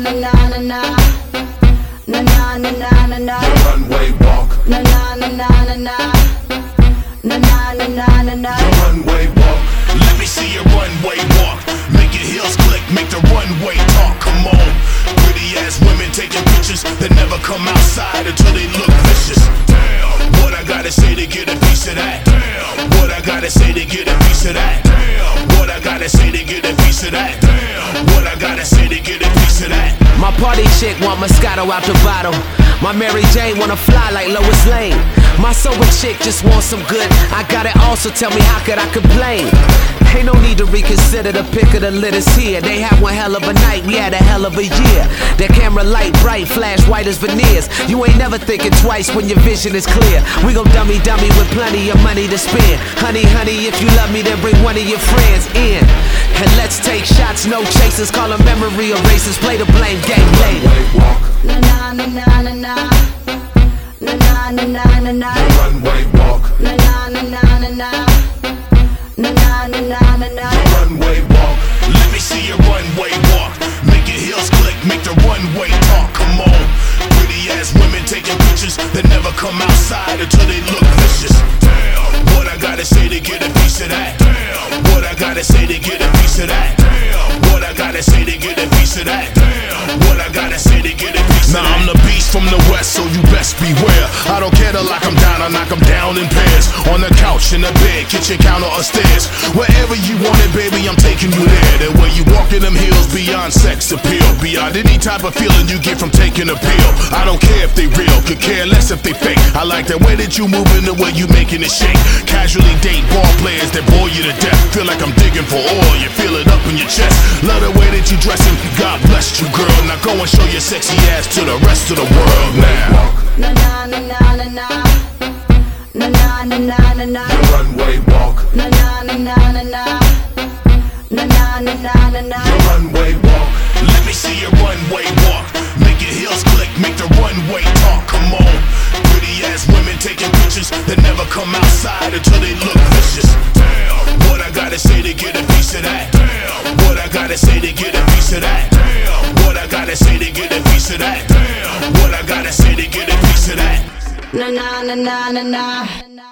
na na na na. Na na na na na na. Runway walk. Na na na na na na. Na na na na na na. Runway walk. Let me see your runway walk. Make your heels click, make the runway talk. Come on. Pretty ass women taking pictures that never come outside until they look vicious. Damn. What I gotta say to get a piece of that? Damn. What I gotta say to get a piece of that? Damn. What I gotta say to get a piece of that? Damn. What I gotta say to get a piece of that? My party chick want Moscato out the bottle. My Mary Jane wanna fly like Lois Lane. My sober chick just wants some good. I got it all, so tell me how could I complain? Ain't no need to reconsider, the pick of the litters here. They had one hell of a night, we had a hell of a year. Their camera light bright, flash white as veneers. You ain't never thinking twice when your vision is clear. We gon' dummy with plenty of money to spend. Honey, honey, if you love me, then bring one of your friends in. And let's take shots, no chasers. Call them memory erasers, play the blame game later. Na na na na na na. Na na na na na na. Runway walk. Na na na na na na. Na na na na na na. Runway walk. Let me see your runway walk. Make your heels click, make the runway talk. Come on. Pretty ass women taking pictures that never come outside until they look vicious. Damn. What I gotta say to get a piece of that? Damn. What I gotta say to get a piece of that? Damn. What I gotta say to get a piece of that? Damn. What I gotta say to get a piece of that? Now I'm the beast from the west, so you best beware. I don't care to lock 'em down, I knock 'em down in pairs. On the couch, in the bed, kitchen counter or stairs. Wherever you want it, baby, I'm taking you there. The way you walk in them heels, beyond sex appeal. Beyond any type of feeling you get from taking a pill. I don't care if they real, could care less if they fake. I like the way that you moving, the way you making it shake. Casually date ball players that bore you to death. Feel like I'm digging for oil, you feel it up in your chest. Love the way that you dressing, God bless you, girl. Now go and show your sexy ass to the rest of the world now. Na na na na na na. Na na na na na na. Runway walk. Na na na na na na. Na na na na na na. Runway walk. Let me see your runway walk. Make your heels click, make the runway talk. Come on. Pretty ass women taking pictures that never come outside until they look vicious. Damn. What I gotta say to get a piece of that? Damn. What I gotta say to get a piece of that? Damn. What I gotta say to get a piece of that? Damn. What I gotta say to get a piece of that? Na na na na na na.